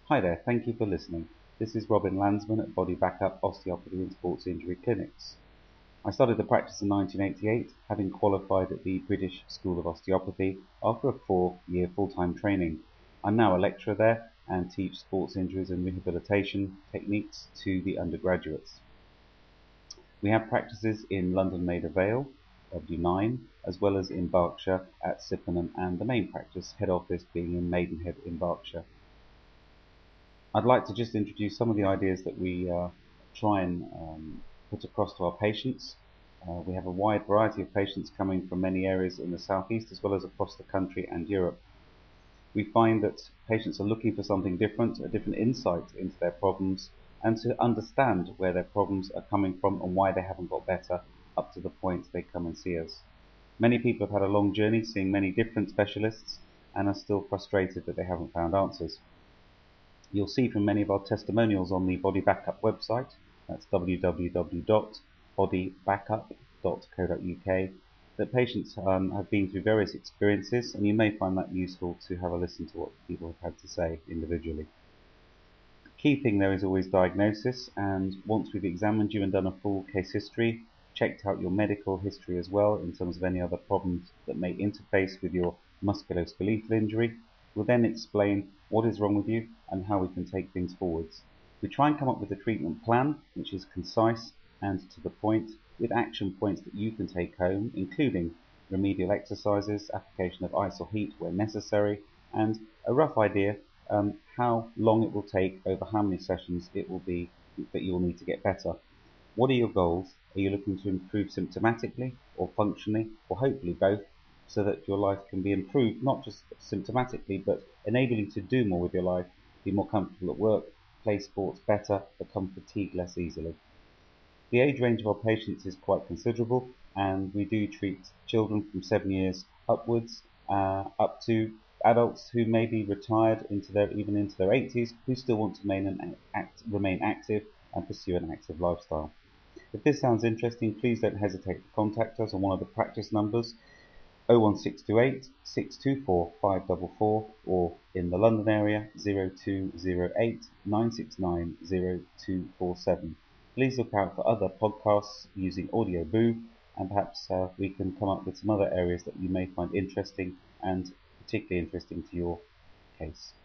Hi there, thank you for listening. This is Robin Landsman at Body Backup Osteopathy and Sports Injury Clinics. I started the practice in 1988, having qualified at the British School of Osteopathy after a 4-year full-time training. I'm now a lecturer there and teach sports injuries and rehabilitation techniques to the undergraduates. We have practices in London Maida Vale, W9, as well as in Berkshire at Sippenham, and the main practice head office being in Maidenhead in Berkshire. I'd like to just introduce some of the ideas that we try and put across to our patients. We have a wide variety of patients coming from many areas in the southeast as well as across the country and Europe. We find that patients are looking for something different, a different insight into their problems, and to understand where their problems are coming from and why they haven't got better up to the point they come and see us. Many people have had a long journey seeing many different specialists and are still frustrated that they haven't found answers. You'll see from many of our testimonials on the Body Backup website, that's www.bodybackup.co.uk, that patients have been through various experiences, and you may find that useful to have a listen to what people have had to say individually. The key thing there is always diagnosis, and once we've examined you and done a full case history, checked out your medical history as well in terms of any other problems that may interface with your musculoskeletal injury, we'll then explain what is wrong with you and how we can take things forwards. We try and come up with a treatment plan which is concise and to the point, with action points that you can take home, including remedial exercises, application of ice or heat where necessary, and a rough idea how long it will take over how many sessions it will be that you will need to get better. What are your goals? Are you looking to improve symptomatically or functionally, or hopefully both, so that your life can be improved, not just symptomatically, but enable you to do more with your life, be more comfortable at work, play sports better, become fatigued less easily. The age range of our patients is quite considerable, and we do treat children from 7 years upwards, up to adults who may be retired even into their 80s, who still want to remain active and pursue an active lifestyle. If this sounds interesting, please don't hesitate to contact us on one of the practice numbers, 01628 624 544, or in the London area 0208 969 0247. Please look out for other podcasts using Audioboo, and perhaps we can come up with some other areas that you may find interesting and particularly interesting to your case.